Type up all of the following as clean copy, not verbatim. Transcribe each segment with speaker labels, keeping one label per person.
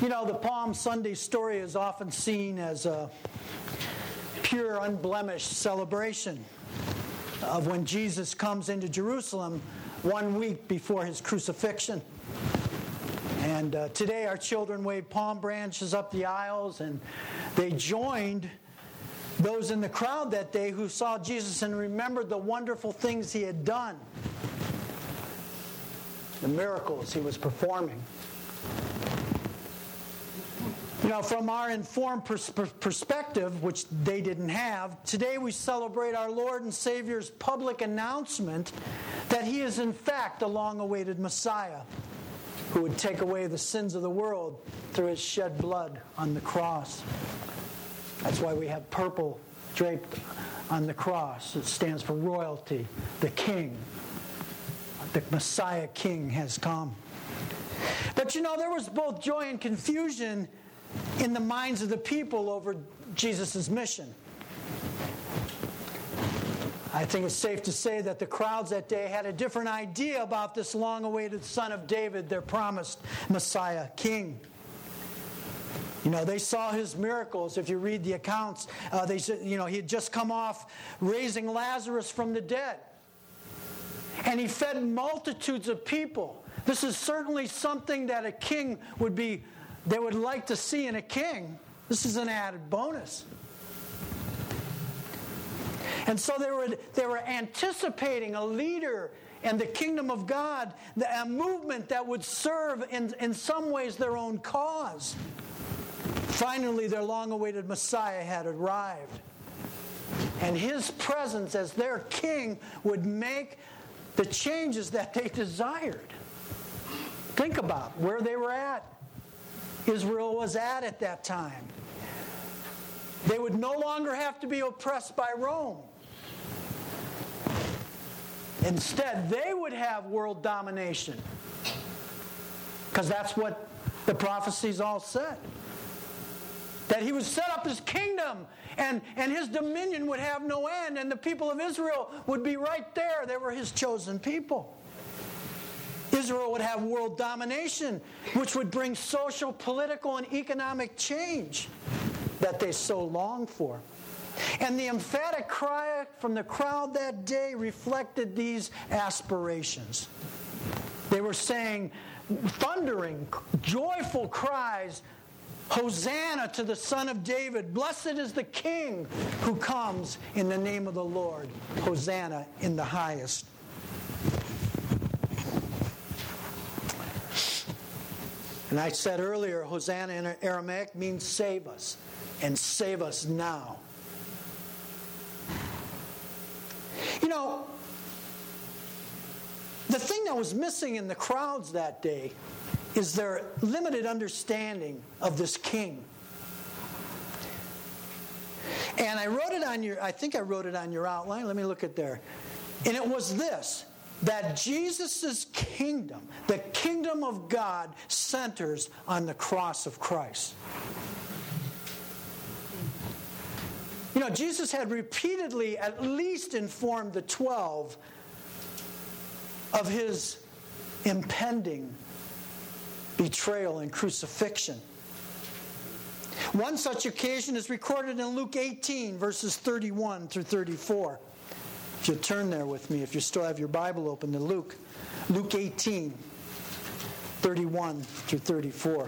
Speaker 1: You know, the Palm Sunday story is often seen as a pure, unblemished celebration of when Jesus comes into Jerusalem 1 week before his crucifixion. And today our children waved palm branches up the aisles, and they joined those in the crowd that day who saw Jesus and remembered the wonderful things he had done, the miracles he was performing. You know, from our informed perspective, which they didn't have, today we celebrate our Lord and Savior's public announcement that he is in fact the long-awaited Messiah who would take away the sins of the world through his shed blood on the cross. That's why we have purple draped on the cross. It stands for royalty, the King. The Messiah King has come. But you know, there was both joy and confusion in the minds of the people over Jesus' mission. I think it's safe to say that the crowds that day had a different idea about this long-awaited Son of David, their promised Messiah King. You know, they saw his miracles. If you read the accounts, they said, you know, he had just come off raising Lazarus from the dead. And he fed multitudes of people. This is certainly something that a king they would like to see in a king. This is an added bonus. And so they were anticipating a leader and the kingdom of God, a movement that would serve in some ways their own cause. Finally, their long-awaited Messiah had arrived. And his presence as their king would make the changes that they desired. Think about where they were at. Israel was at that time. They would no longer have to be oppressed by Rome. Instead, they would have world domination. Because that's what the prophecies all said. That he would set up his kingdom and his dominion would have no end, and the people of Israel would be right there. They were his chosen people. Israel would have world domination, which would bring social, political, and economic change that they so longed for. And the emphatic cry from the crowd that day reflected these aspirations. They were saying, thundering, joyful cries, "Hosanna to the Son of David! Blessed is the King who comes in the name of the Lord! Hosanna in the highest!" And I said earlier, Hosanna in Aramaic means save us, and save us now. You know, the thing that was missing in the crowds that day is their limited understanding of this king. And I wrote it on your outline. Let me look at there. And it was this, that Jesus' kingdom, the kingdom of God, centers on the cross of Christ. You know, Jesus had repeatedly at least informed the 12 of his impending betrayal and crucifixion. One such occasion is recorded in Luke 18, verses 31 through 34. If you'll turn there with me, if you still have your Bible open to Luke 18, 31 through 34.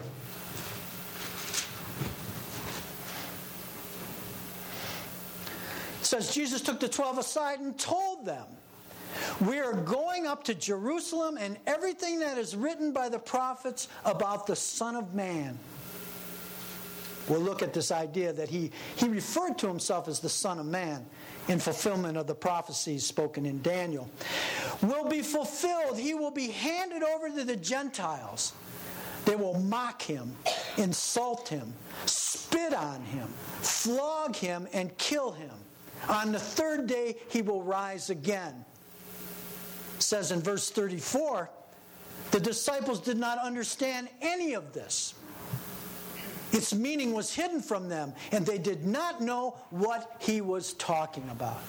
Speaker 1: It says, Jesus took the 12 aside and told them, "We are going up to Jerusalem, and everything that is written by the prophets about the Son of Man." We'll look at this idea that he referred to himself as the Son of Man in fulfillment of the prophecies spoken in Daniel. Will be fulfilled. He will be handed over to the Gentiles. They will mock him, insult him, spit on him, flog him, and kill him. On the third day he will rise again. It says in verse 34, the disciples did not understand any of this. Its meaning was hidden from them, and they did not know what he was talking about.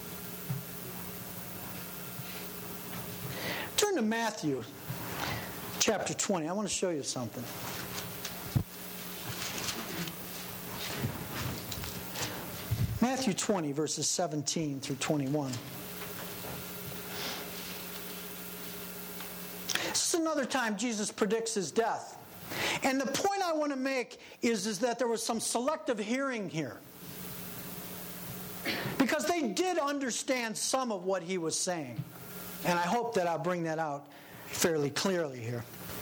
Speaker 1: Turn to Matthew chapter 20. I want to show you something. Matthew 20, verses 17 through 21. This is another time Jesus predicts his death. And the point I want to make is that there was some selective hearing here. Because they did understand some of what he was saying. And I hope that I'll bring that out fairly clearly here.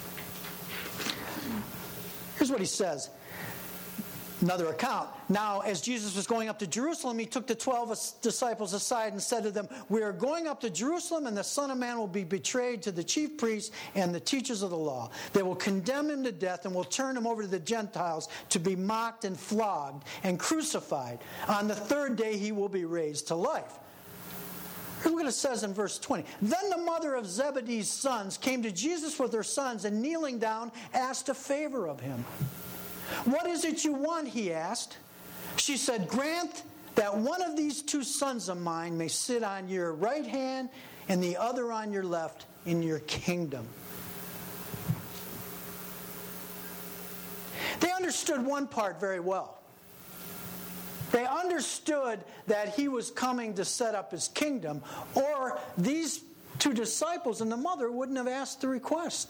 Speaker 1: Here's what he says. Another account. Now, as Jesus was going up to Jerusalem, he took the 12 disciples aside and said to them, "We are going up to Jerusalem, and the Son of Man will be betrayed to the chief priests and the teachers of the law. They will condemn him to death and will turn him over to the Gentiles to be mocked and flogged and crucified. On the third day he will be raised to life." Here's what it says in verse 20. Then the mother of Zebedee's sons came to Jesus with her sons, and kneeling down, asked a favor of him. "What is it you want?" he asked. She said, "Grant that one of these two sons of mine may sit on your right hand and the other on your left in your kingdom." They understood one part very well. They understood that he was coming to set up his kingdom, or these two disciples and the mother wouldn't have asked the request.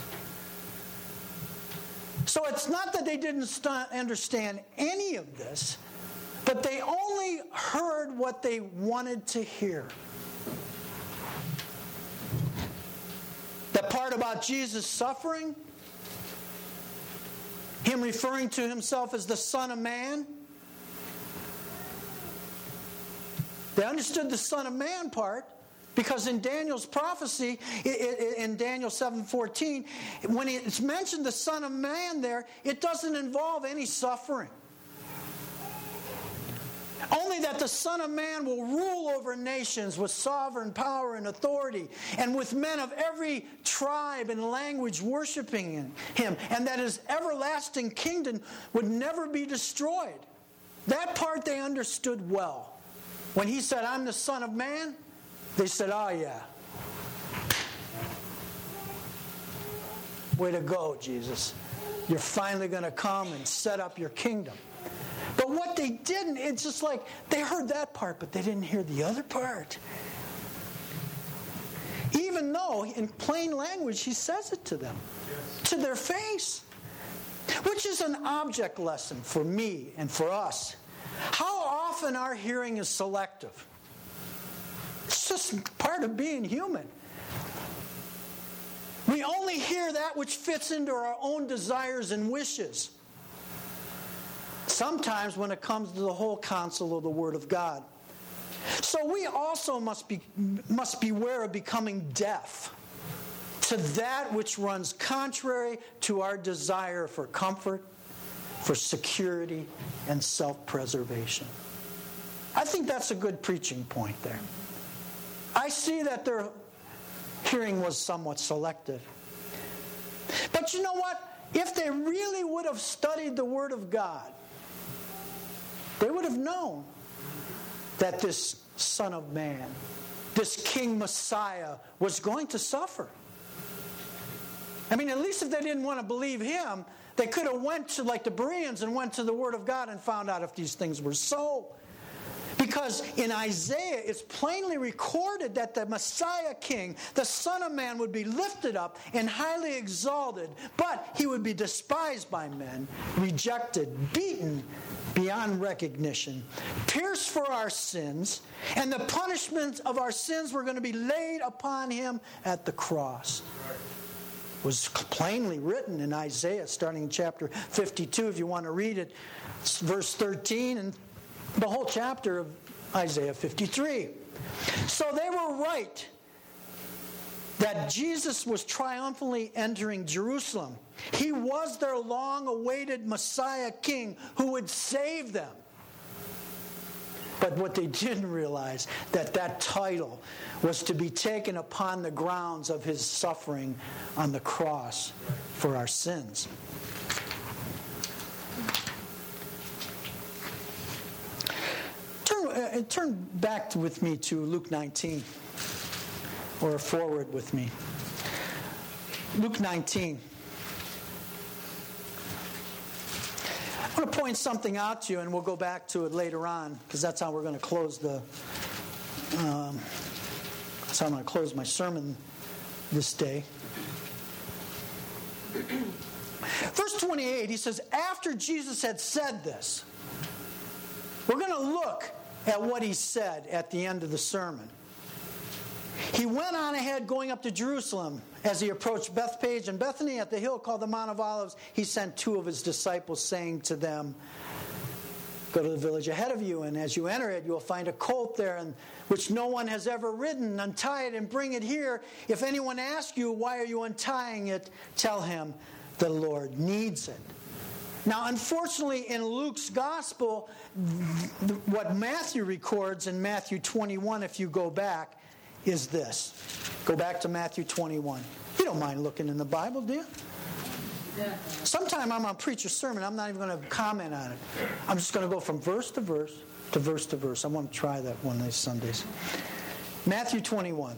Speaker 1: So it's not that they didn't understand any of this, but they only heard what they wanted to hear. The part about Jesus suffering, him referring to himself as the Son of Man. They understood the Son of Man part, because in Daniel's prophecy, in Daniel 7:14, when it's mentioned the Son of Man there, it doesn't involve any suffering. Only that the Son of Man will rule over nations with sovereign power and authority, and with men of every tribe and language worshiping him, and that his everlasting kingdom would never be destroyed. That part they understood well. When he said, "I'm the Son of Man," they said, "Oh yeah. Way to go, Jesus. You're finally going to come and set up your kingdom." But what they didn't, it's just like they heard that part, but they didn't hear the other part. Even though, in plain language, he says it to them, to their face. Which is an object lesson for me and for us. How often our hearing is selective. It's just part of being human. We only hear that which fits into our own desires and wishes. Sometimes when it comes to the whole counsel of the Word of God. So we also must beware of becoming deaf to that which runs contrary to our desire for comfort, for security, and self-preservation. I think that's a good preaching point there. I see that their hearing was somewhat selective. But you know what? If they really would have studied the Word of God, they would have known that this Son of Man, this King Messiah, was going to suffer. I mean, at least if they didn't want to believe him, they could have went to, like the Bereans, and went to the Word of God and found out if these things were so. Because in Isaiah, it's plainly recorded that the Messiah King, the Son of Man, would be lifted up and highly exalted, but he would be despised by men, rejected, beaten beyond recognition, pierced for our sins, and the punishment of our sins were going to be laid upon him at the cross. It was plainly written in Isaiah, starting in chapter 52, if you want to read it. It's verse 13 and the whole chapter of Isaiah 53. So they were right that Jesus was triumphantly entering Jerusalem. He was their long-awaited Messiah King who would save them. But what they didn't realize, that title was to be taken upon the grounds of his suffering on the cross for our sins. Turn back with me to Luke 19, or forward with me. Luke 19. I want to point something out to you, and we'll go back to it later on, because that's how we're going to close that's how I'm going to close my sermon this day. Verse 28, he says, after Jesus had said this, we're going to look at what he said at the end of the sermon. He went on ahead going up to Jerusalem. As he approached Bethphage and Bethany at the hill called the Mount of Olives, he sent two of his disciples, saying to them, go to the village ahead of you, and as you enter it, you will find a colt there, which no one has ever ridden. Untie it and bring it here. If anyone asks you, why are you untying it? Tell him the Lord needs it. Now, unfortunately, in Luke's gospel, what Matthew records in Matthew 21, if you go back, is this. Go back to Matthew 21. You don't mind looking in the Bible, do you? Yeah. Sometime I'm going to preach a sermon. I'm not even going to comment on it. I'm just going to go from verse to verse to verse to verse. I want to try that one of these Sundays. Matthew 21.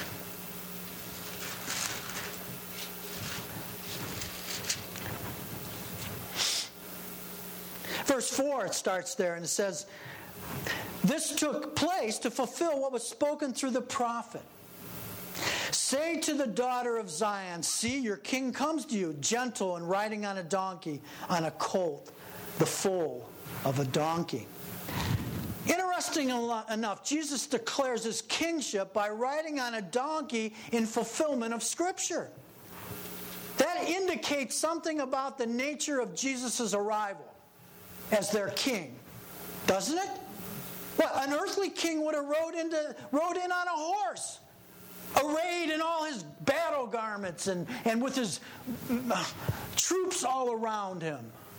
Speaker 1: Verse 4, it starts there, and it says, this took place to fulfill what was spoken through the prophet. Say to the daughter of Zion, see, your king comes to you, gentle and riding on a donkey, on a colt, the foal of a donkey. Interesting enough, Jesus declares his kingship by riding on a donkey in fulfillment of Scripture. That indicates something about the nature of Jesus' arrival as their king, doesn't it? Well, an earthly king would have rode in on a horse, arrayed in all his battle garments and with his troops all around him.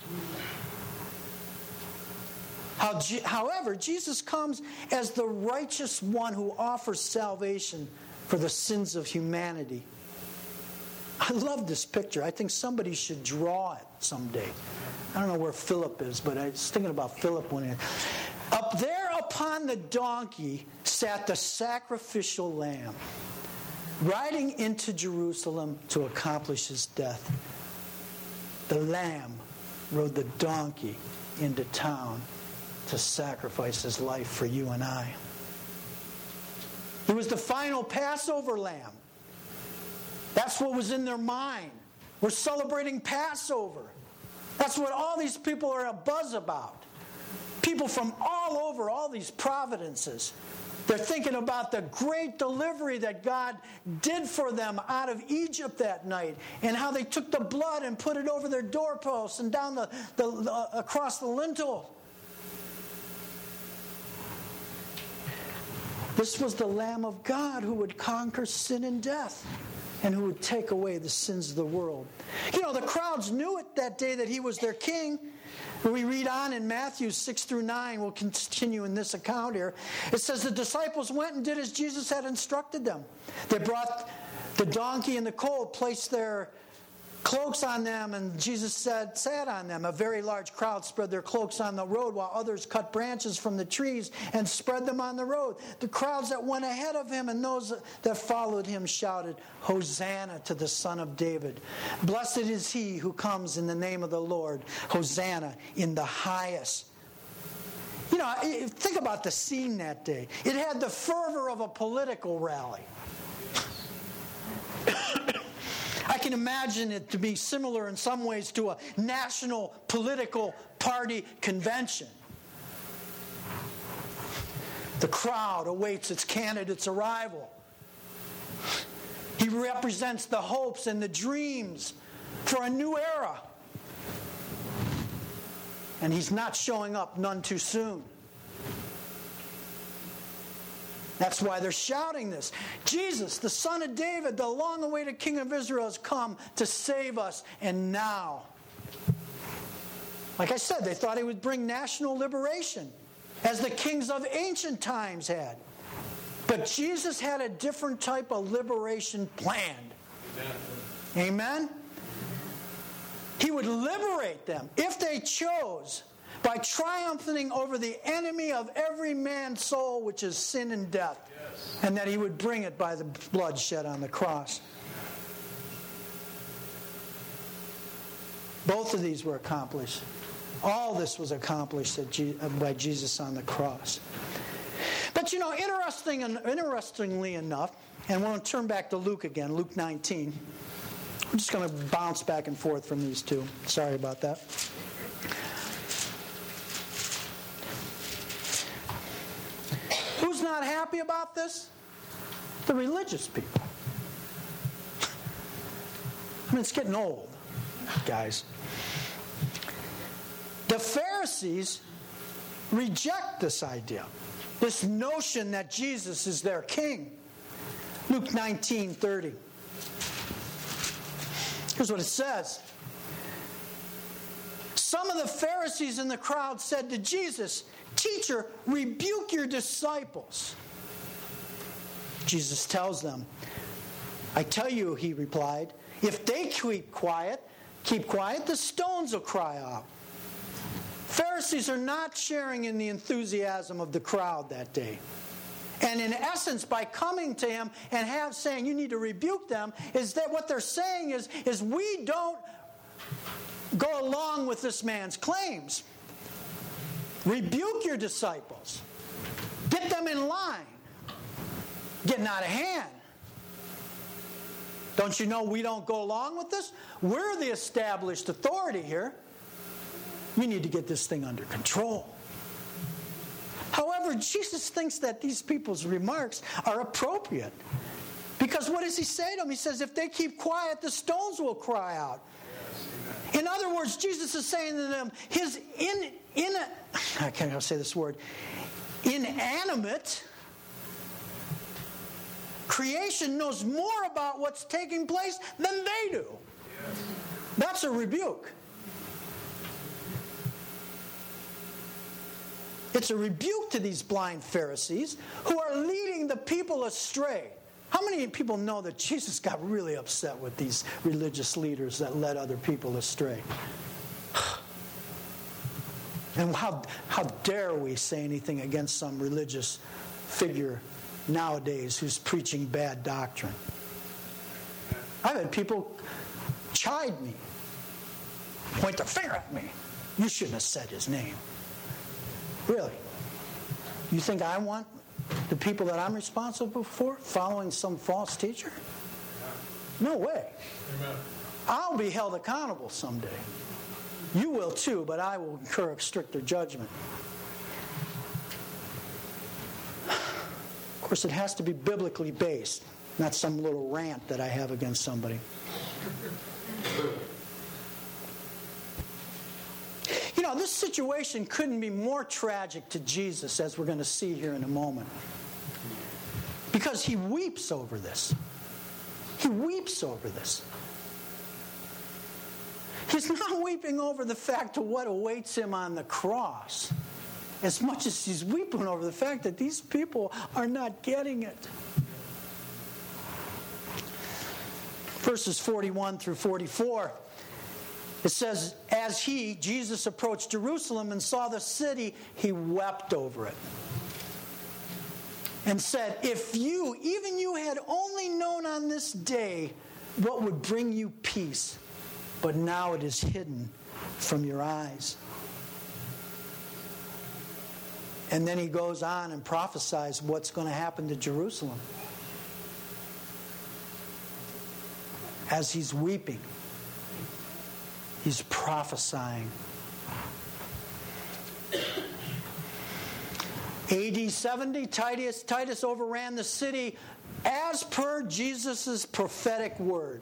Speaker 1: However, Jesus comes as the righteous one who offers salvation for the sins of humanity. I love this picture. I think somebody should draw it someday. I don't know where Philip is, but I was thinking about Philip when up there upon the donkey sat the sacrificial lamb, riding into Jerusalem to accomplish his death. The lamb rode the donkey into town to sacrifice his life for you and I. He was the final Passover lamb. That's what was in their mind. We're celebrating Passover. That's what all these people are abuzz about. People from all over, all these providences. They're thinking about the great delivery that God did for them out of Egypt that night, and how they took the blood and put it over their doorposts and down across the lintel. This was the Lamb of God who would conquer sin and death, and who would take away the sins of the world. You know, the crowds knew it that day that he was their king. We read on in Matthew 6 through 9. We'll continue in this account here. It says the disciples went and did as Jesus had instructed them. They brought the donkey and the colt, placed their cloaks on them, and Jesus sat on them. A very large crowd spread their cloaks on the road, while others cut branches from the trees and spread them on the road. The crowds that went ahead of him and those that followed him shouted, Hosanna to the Son of David. Blessed is he who comes in the name of the Lord. Hosanna in the highest. You know, think about the scene that day. It had the fervor of a political rally. I can imagine it to be similar in some ways to a national political party convention. The crowd awaits its candidate's arrival. He represents the hopes and the dreams for a new era. And he's not showing up none too soon. That's why they're shouting this. Jesus, the Son of David, the long-awaited King of Israel, has come to save us. And now, like I said, they thought he would bring national liberation, as the kings of ancient times had. But Jesus had a different type of liberation planned. Amen? Amen? He would liberate them, if they chose, by triumphing over the enemy of every man's soul, which is sin and death. Yes. And that he would bring it by the blood shed on the cross. Both of these were accomplished All this was accomplished by Jesus on the cross. But interestingly enough, and we'll turn back to Luke again, Luke 19. I'm just going to bounce back and forth from these two. Sorry about that. Who's not happy about this? The religious people. I mean, it's getting old, guys. The Pharisees reject this idea, this notion that Jesus is their king. Luke 19:30. Here's what it says. Some of the Pharisees in the crowd said to Jesus, "Teacher, rebuke your disciples." Jesus tells them, "I tell you," he replied, "if they keep quiet, the stones will cry out." Pharisees are not sharing in the enthusiasm of the crowd that day. And in essence, by coming to him and saying you need to rebuke them, is that what they're saying is we don't go along with this man's claims. Rebuke your disciples. Get them in line. Getting out of hand. Don't you know we don't go along with this? We're the established authority here. You need to get this thing under control. However, Jesus thinks that these people's remarks are appropriate. Because what does he say to them? He says, if they keep quiet, the stones will cry out. In other words, Jesus is saying to them, his I can't say this word, inanimate creation knows more about what's taking place than they do. That's a rebuke. It's a rebuke to these blind Pharisees who are leading the people astray. How many people know that Jesus got really upset with these religious leaders that led other people astray? And how dare we say anything against some religious figure nowadays who's preaching bad doctrine? I've had people chide me, point their finger at me. You shouldn't have said his name. Really? You think I want the people that I'm responsible for following some false teacher? No way. Amen. I'll be held accountable someday. You will too, but I will incur a stricter judgment. Of course, it has to be biblically based, not some little rant that I have against somebody. This situation couldn't be more tragic to Jesus, as we're going to see here in a moment. Because he weeps over this. He weeps over this. He's not weeping over the fact of what awaits him on the cross, as much as he's weeping over the fact that these people are not getting it. Verses 41 through 44. It says, as Jesus approached Jerusalem and saw the city, he wept over it. And said, if even you had only known on this day what would bring you peace, but now it is hidden from your eyes. And then he goes on and prophesies what's going to happen to Jerusalem. As he's weeping, he's prophesying. AD 70, Titus overran the city as per Jesus' prophetic word.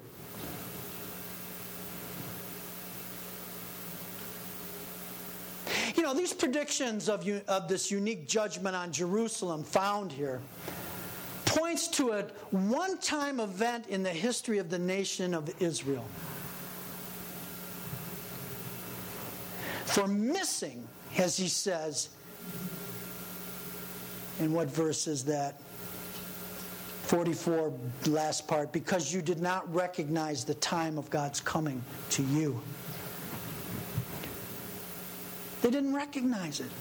Speaker 1: These predictions of this unique judgment on Jerusalem found here points to a one-time event in the history of the nation of Israel. For missing, as he says, in what verse is that? 44, last part, because you did not recognize the time of God's coming to you. They didn't recognize it.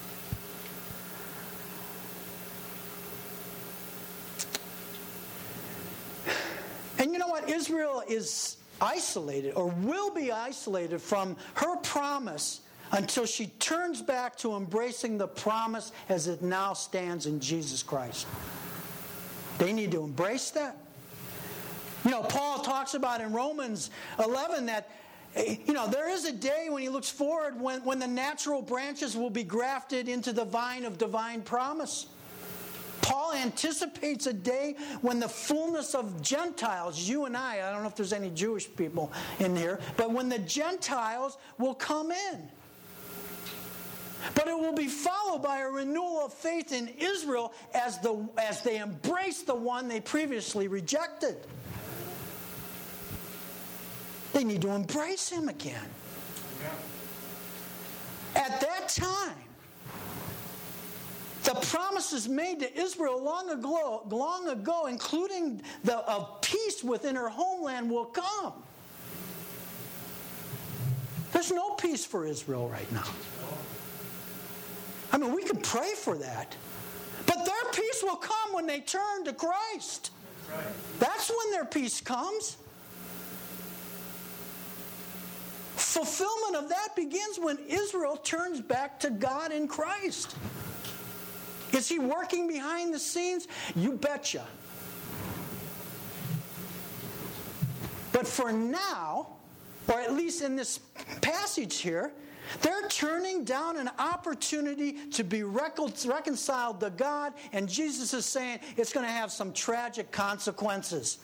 Speaker 1: And you know what? Israel is isolated, or will be isolated, from her promise until she turns back to embracing the promise as it now stands in Jesus Christ. They need to embrace that. Paul talks about in Romans 11 that there is a day when he looks forward when the natural branches will be grafted into the vine of divine promise. Paul anticipates a day when the fullness of Gentiles, you and I don't know if there's any Jewish people in here, but when the Gentiles will come in. But it will be followed by a renewal of faith in Israel as they embrace the one they previously rejected. They need to embrace him again. At that time, the promises made to Israel long ago, including of peace within her homeland, will come. There's no peace for Israel right now. I mean, we can pray for that. But their peace will come when they turn to Christ. That's when their peace comes. Fulfillment of that begins when Israel turns back to God in Christ. Is he working behind the scenes? You betcha. But for now, or at least in this passage here, they're turning down an opportunity to be reconciled to God, and Jesus is saying it's going to have some tragic consequences.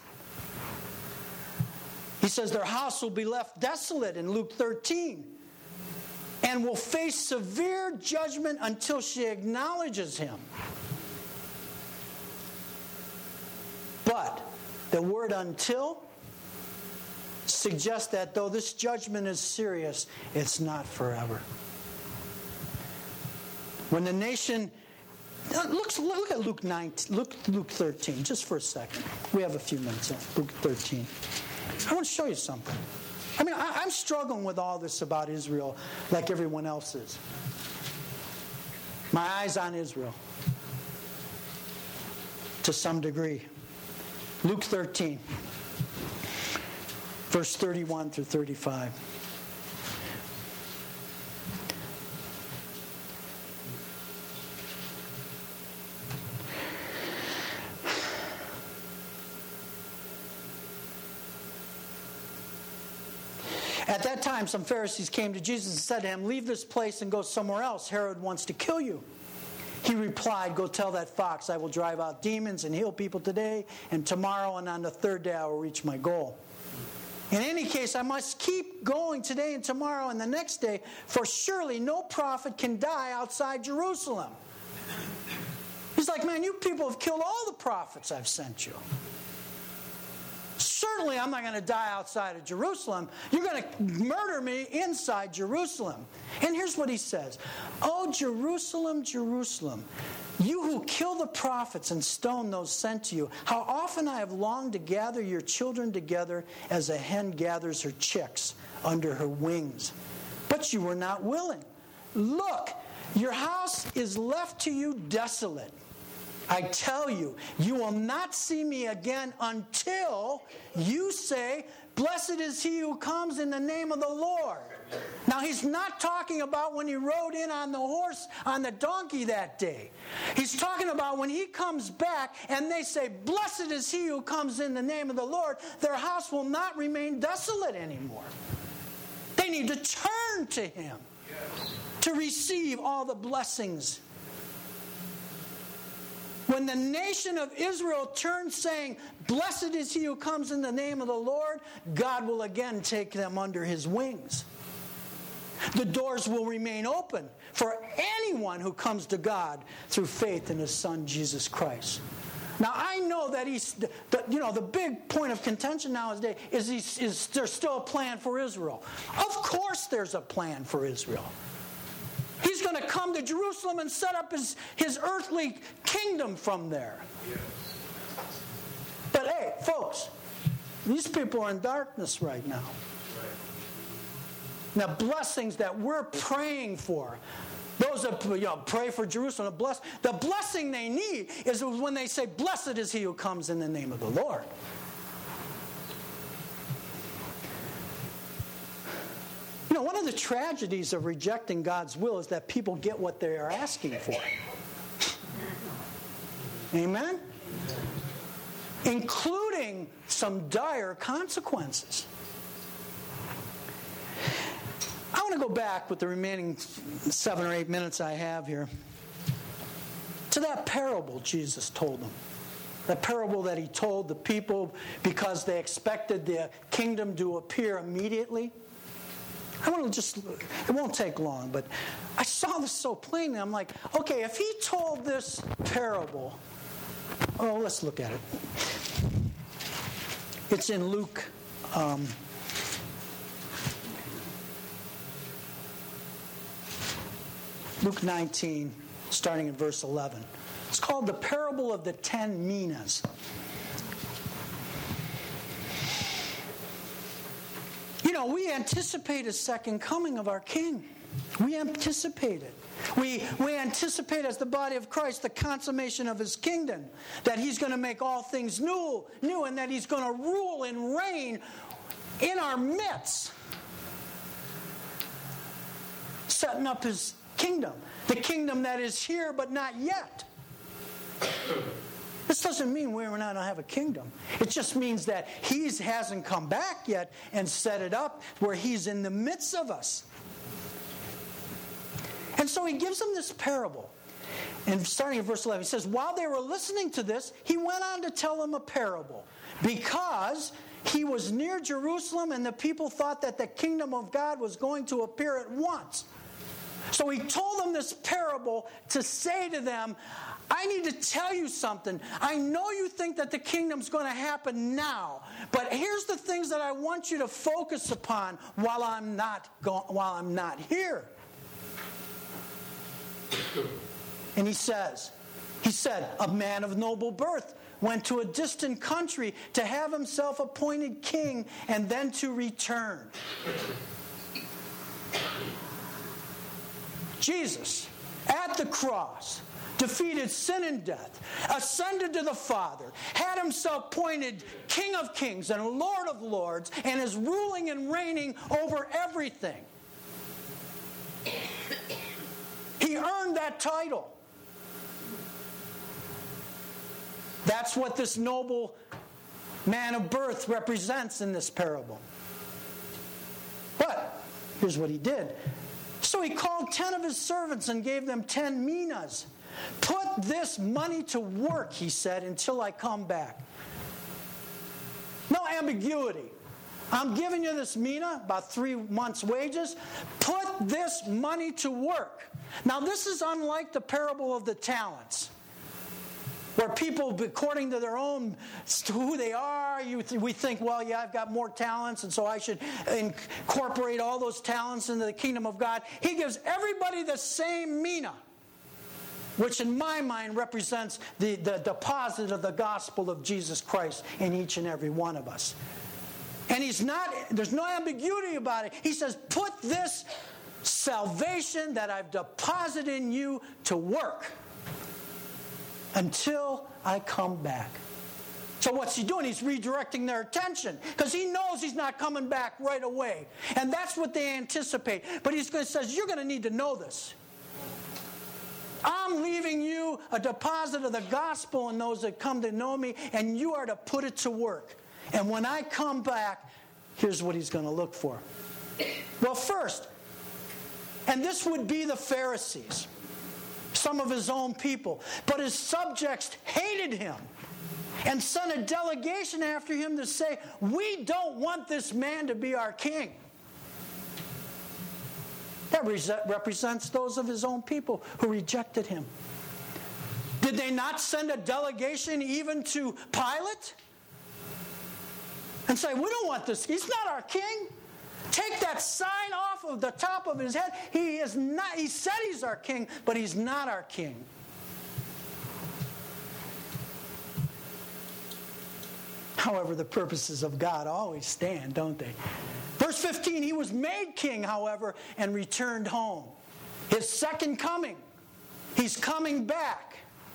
Speaker 1: He says their house will be left desolate in Luke 13 and will face severe judgment until she acknowledges him. But the word until suggests that though this judgment is serious, it's not forever. When the nation... Look at Luke 13, just for a second. We have a few minutes left. Luke 13. I want to show you something. I mean, I'm struggling with all this about Israel like everyone else is. My eyes on Israel. To some degree. Luke 13. Verse 31 through 35. At that time, some Pharisees came to Jesus and said to him, "Leave this place and go somewhere else. Herod wants to kill you." He replied, "Go tell that fox, I will drive out demons and heal people today, and tomorrow and on the third day I will reach my goal. In any case, I must keep going today and tomorrow and the next day, for surely no prophet can die outside Jerusalem." He's like, man, you people have killed all the prophets I've sent you. Certainly I'm not going to die outside of Jerusalem. You're going to murder me inside Jerusalem. And here's what he says. "Oh, Jerusalem, Jerusalem, you who kill the prophets and stone those sent to you, how often I have longed to gather your children together as a hen gathers her chicks under her wings. But you were not willing. Look, your house is left to you desolate. I tell you, you will not see me again until you say, 'Blessed is he who comes in the name of the Lord.'" Now, he's not talking about when he rode in on the horse, on the donkey that day. He's talking about when he comes back and they say, "Blessed is he who comes in the name of the Lord," their house will not remain desolate anymore. They need to turn to him to receive all the blessings. When the nation of Israel turns saying, "Blessed is he who comes in the name of the Lord," God will again take them under his wings. The doors will remain open for anyone who comes to God through faith in his Son, Jesus Christ. Now, I know that the big point of contention nowadays is there's still a plan for Israel. Of course there's a plan for Israel. He's going to come to Jerusalem and set up his earthly kingdom from there. Yes. But hey, folks, these people are in darkness right now. Right. Now, blessings that we're praying for, those that pray for Jerusalem, the blessing they need is when they say, "Blessed is he who comes in the name of the Lord." One of the tragedies of rejecting God's will is that people get what they are asking for. Amen? Including some dire consequences. I want to go back with the remaining 7 or 8 minutes I have here to that parable Jesus told them. The parable that he told the people because they expected the kingdom to appear immediately. I want to it won't take long, but I saw this so plainly. I'm like, okay, if he told this parable, let's look at it. It's in Luke. Luke 19, starting at verse 11. It's called the parable of the 10 minas. We anticipate a second coming of our King. We anticipate it. We anticipate as the body of Christ the consummation of his kingdom, that he's going to make all things new, and that he's going to rule and reign in our midst, setting up his kingdom, the kingdom that is here but not yet. This doesn't mean we're not going to have a kingdom. It just means that he hasn't come back yet and set it up where he's in the midst of us. And so he gives them this parable. And starting at verse 11, he says, while they were listening to this, he went on to tell them a parable. Because he was near Jerusalem and the people thought that the kingdom of God was going to appear at once. So he told them this parable to say to them, I need to tell you something. I know you think that the kingdom's going to happen now, but here's the things that I want you to focus upon while I'm not here. And he said, a man of noble birth went to a distant country to have himself appointed king and then to return. Jesus, at the cross, defeated sin and death, ascended to the Father, had himself appointed King of Kings and Lord of Lords, and is ruling and reigning over everything. He earned that title. That's what this noble man of birth represents in this parable. But here's what he did. So he called 10 of his servants and gave them 10 minas. Put this money to work, he said, until I come back. No ambiguity. I'm giving you this mina, about 3 months' wages. Put this money to work. Now, this is unlike the parable of the talents, where people, according to their own, who they are, we think, well, yeah, I've got more talents, and so I should incorporate all those talents into the kingdom of God. He gives everybody the same mina, which in my mind represents the deposit of the gospel of Jesus Christ in each and every one of us. And there's no ambiguity about it. He says, put this salvation that I've deposited in you to work until I come back. So what's he doing? He's redirecting their attention because he knows he's not coming back right away. And that's what they anticipate. But he says, you're going to need to know this. I'm leaving you a deposit of the gospel in those that come to know me, and you are to put it to work. And when I come back, here's what he's going to look for. Well, first, and this would be the Pharisees, some of his own people, but his subjects hated him and sent a delegation after him to say, we don't want this man to be our king. That represents those of his own people who rejected him. Did they not send a delegation even to Pilate and say, we don't want this, he's not our king. Take that sign off of the top of his head. He is not. He said he's our king, but he's not our king. However, the purposes of God always stand, don't they? Verse 15, he was made king, however, and returned home. His second coming. He's coming back.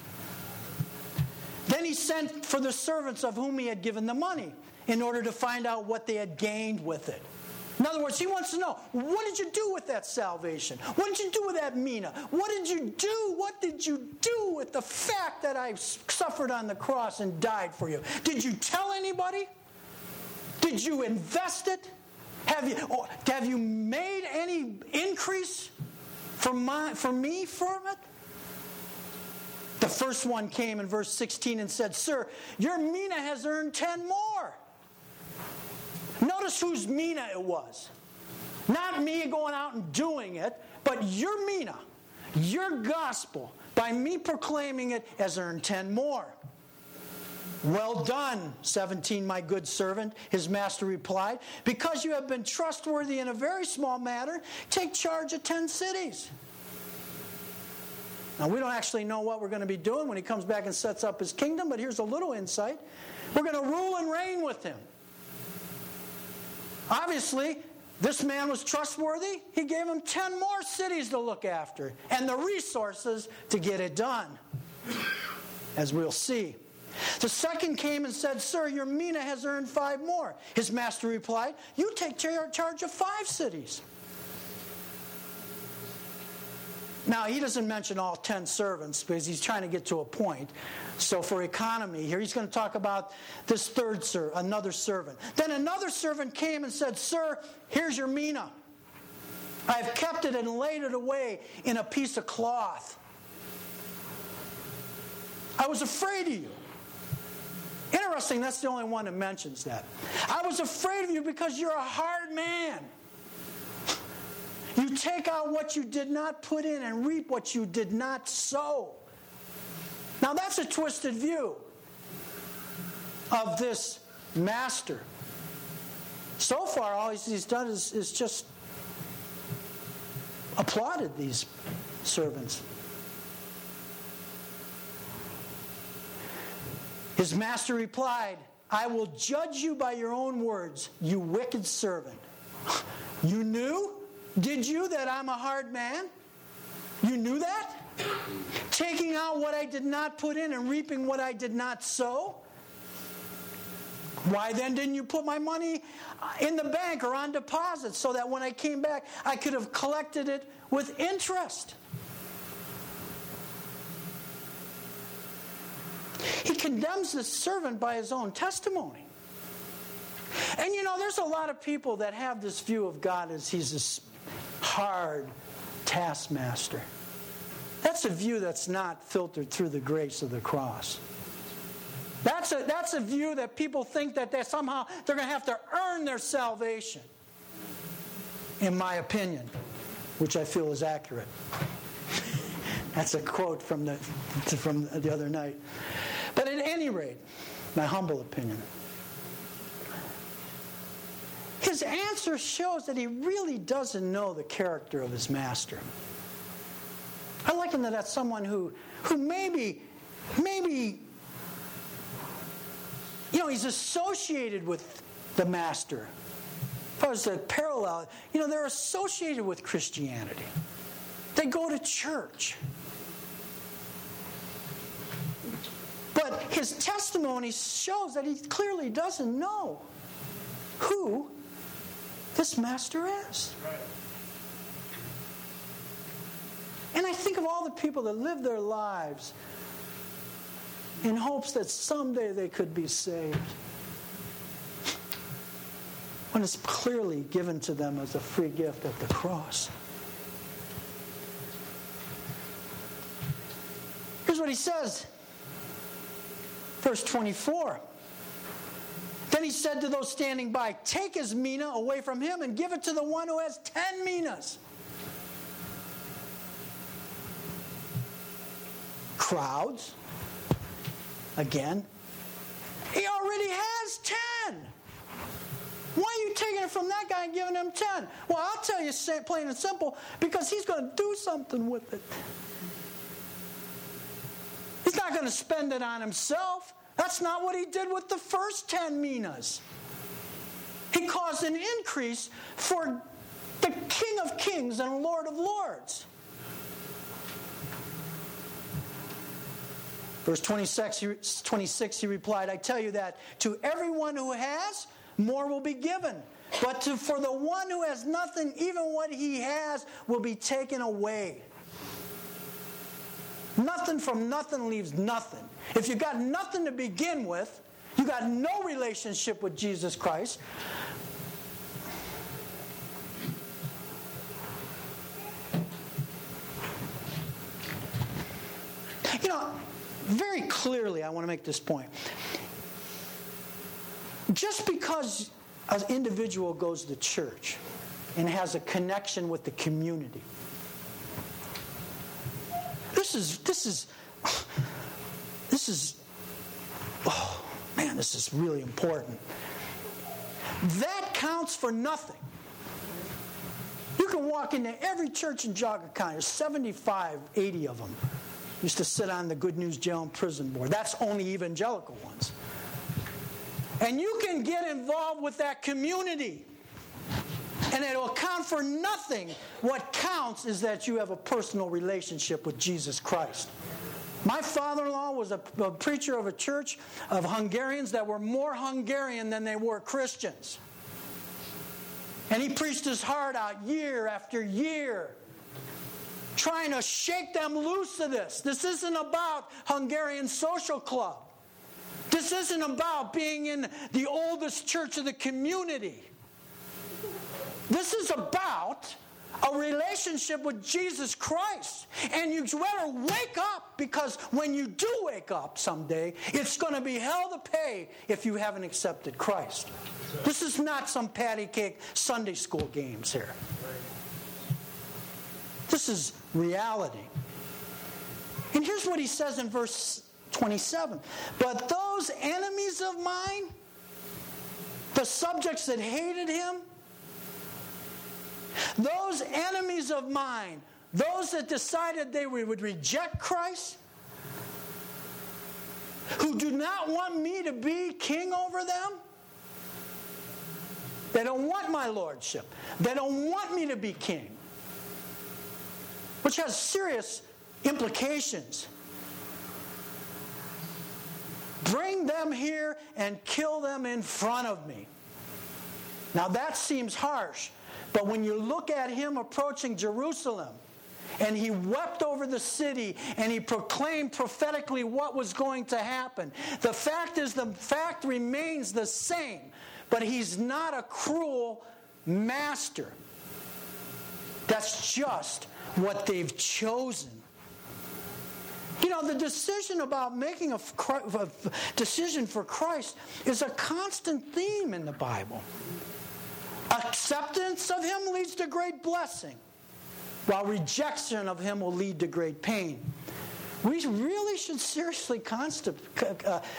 Speaker 1: Then he sent for the servants of whom he had given the money in order to find out what they had gained with it. In other words, he wants to know, what did you do with that salvation? What did you do with that mina? What did you do? What did you do with the fact that I suffered on the cross and died for you? Did you tell anybody? Did you invest it? Have you made any increase for me from it? The first one came in verse 16 and said, Sir, your mina has earned 10 more. Notice whose mina it was. Not me going out and doing it, but your mina, your gospel, by me proclaiming it, has earned 10 more. Well done, 17, my good servant, his master replied. Because you have been trustworthy in a very small matter, take charge of 10 cities. Now, we don't actually know what we're going to be doing when he comes back and sets up his kingdom, but here's a little insight. We're going to rule and reign with him. Obviously, this man was trustworthy. He gave him 10 more cities to look after and the resources to get it done, as we'll see. The second came and said, Sir, your mina has earned 5 more. His master replied, You take charge of 5 cities. Now, he doesn't mention all 10 servants because he's trying to get to a point. So for economy here, he's going to talk about this another servant. Then another servant came and said, Sir, here's your mina. I have kept it and laid it away in a piece of cloth. I was afraid of you. Interesting, that's the only one that mentions that. I was afraid of you because you're a hard man. You take out what you did not put in and reap what you did not sow. Now that's a twisted view of this master. So far, all he's done is just applauded these servants. His master replied, I will judge you by your own words, you wicked servant. You knew? Did you that I'm a hard man? You knew that? Taking out what I did not put in and reaping what I did not sow? Why then didn't you put my money in the bank or on deposit so that when I came back I could have collected it with interest? He condemns this servant by his own testimony. And there's a lot of people that have this view of God as he's this hard taskmaster. That's a view that's not filtered through the grace of the cross. That's a view that people think that they're going to have to earn their salvation. In my opinion, which I feel is accurate. That's a quote from the other night. But at any rate, my humble opinion, his answer shows that he really doesn't know the character of his master. I liken that as someone who maybe he's associated with the master. If I was to parallel, they're associated with Christianity. They go to church. But his testimony shows that he clearly doesn't know who this master is. And I think of all the people that live their lives in hopes that someday they could be saved, when it's clearly given to them as a free gift at the cross. Here's what he says. Verse 24. Then he said to those standing by, Take his mina away from him and give it to the one who has 10 minas. Crowds. Again. He already has 10. Why are you taking it from that guy and giving him 10? Well, I'll tell you plain and simple, because he's going to do something with it. He's not going to spend it on himself. That's not what he did with the first 10 minas. He caused an increase for the King of Kings and Lord of Lords. Verse 26, he replied, I tell you that to everyone who has, more will be given. But for the one who has nothing, even what he has will be taken away. Nothing from nothing leaves nothing. If you got nothing to begin with, you got no relationship with Jesus Christ. You know, very clearly I want to make this point. Just because an individual goes to church and has a connection with the community, this is oh man, this is really important. That counts for nothing. You can walk into every church in Geauga County. There's 75, 80 of them. Used to sit on the Good News Jail and Prison Board. That's only evangelical ones. And you can get involved with that community. And it will count for nothing. What counts is that you have a personal relationship with Jesus Christ. My father-in-law was a preacher of a church of Hungarians that were more Hungarian than they were Christians. And he preached his heart out year after year, trying to shake them loose of this. This isn't about Hungarian Social Club. This isn't about being in the oldest church of the community. This is about a relationship with Jesus Christ. And you better wake up, because when you do wake up someday, it's going to be hell to pay if you haven't accepted Christ. This is not some patty cake Sunday school games here. This is reality. And here's what he says in verse 27. But those enemies of mine, the subjects that hated him, those enemies of mine, those that decided they would reject Christ, who do not want me to be king over them, they don't want my lordship. They don't want me to be king. Which has serious implications. Bring them here and kill them in front of me. Now that seems harsh, but when you look at him approaching Jerusalem, and he wept over the city, and he proclaimed prophetically what was going to happen. The fact remains the same, but he's not a cruel master. That's just what they've chosen. You know, the decision about making a decision for Christ is a constant theme in the Bible. Acceptance of him leads to great blessing, while rejection of him will lead to great pain. We really should seriously contemplate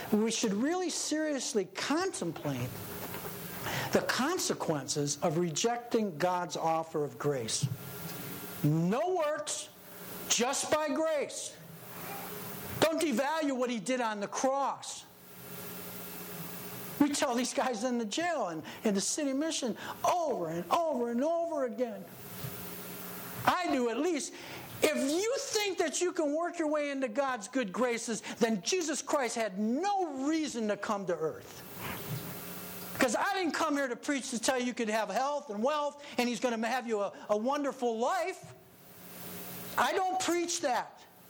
Speaker 1: the consequences of rejecting God's offer of grace. No works, just by grace. Don't devalue what he did on the cross. We tell these guys in the jail and in the city mission over and over and over again. I do at least. If you think that you can work your way into God's good graces, then Jesus Christ had no reason to come to earth. Because I didn't come here to preach to tell you could have health and wealth and he's going to have you a wonderful life. I don't preach that.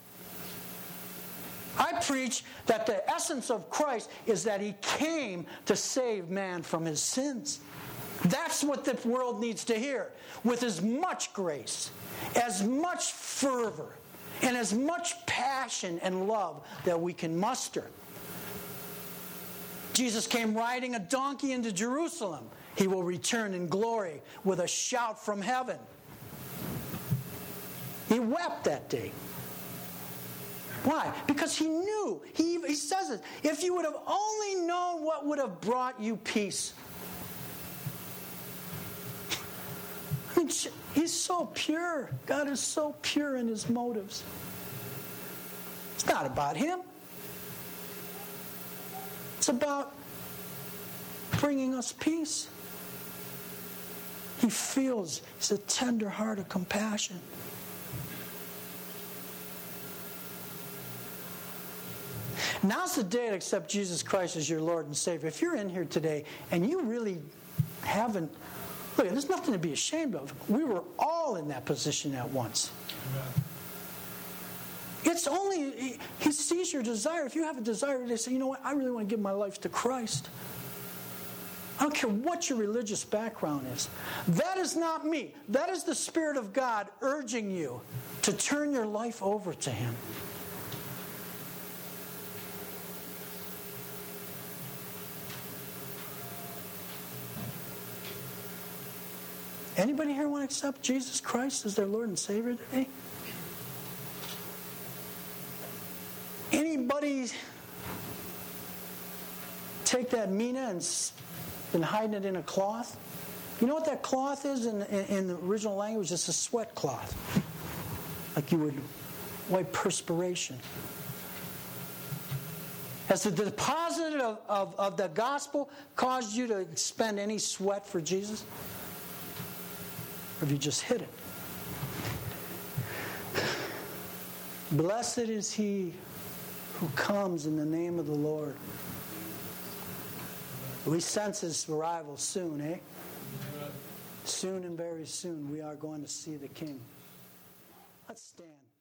Speaker 1: I preach that the essence of Christ is that he came to save man from his sins. That's what the world needs to hear. With as much grace, as much fervor, and as much passion and love that we can muster. Jesus came riding a donkey into Jerusalem. He will return in glory with a shout from heaven. He wept that day. Why? Because he knew. He says it. If you would have only known what would have brought you peace. I mean, he's so pure. God is so pure in his motives. It's not about him. It's about bringing us peace. He feels, he's a tender heart of compassion. Now's the day to accept Jesus Christ as your Lord and Savior. If you're in here today and you really haven't. Look, there's nothing to be ashamed of. We were all in that position at once.
Speaker 2: Amen.
Speaker 1: It's only, he sees your desire. If you have a desire to say, you know what, I really want to give my life to Christ. I don't care what your religious background is. That is not me. That is the Spirit of God urging you to turn your life over to Him. Anybody here want to accept Jesus Christ as their Lord and Savior today? Anybody take that mina and been hiding it in a cloth? You know what that cloth is in the original language? It's a sweat cloth. Like you would wipe perspiration. Has the deposit of the gospel caused you to expend any sweat for Jesus? Or have you just hid it? Blessed is he who comes in the name of the Lord. We sense his arrival soon, eh? Soon and very soon we are going to see the King. Let's stand.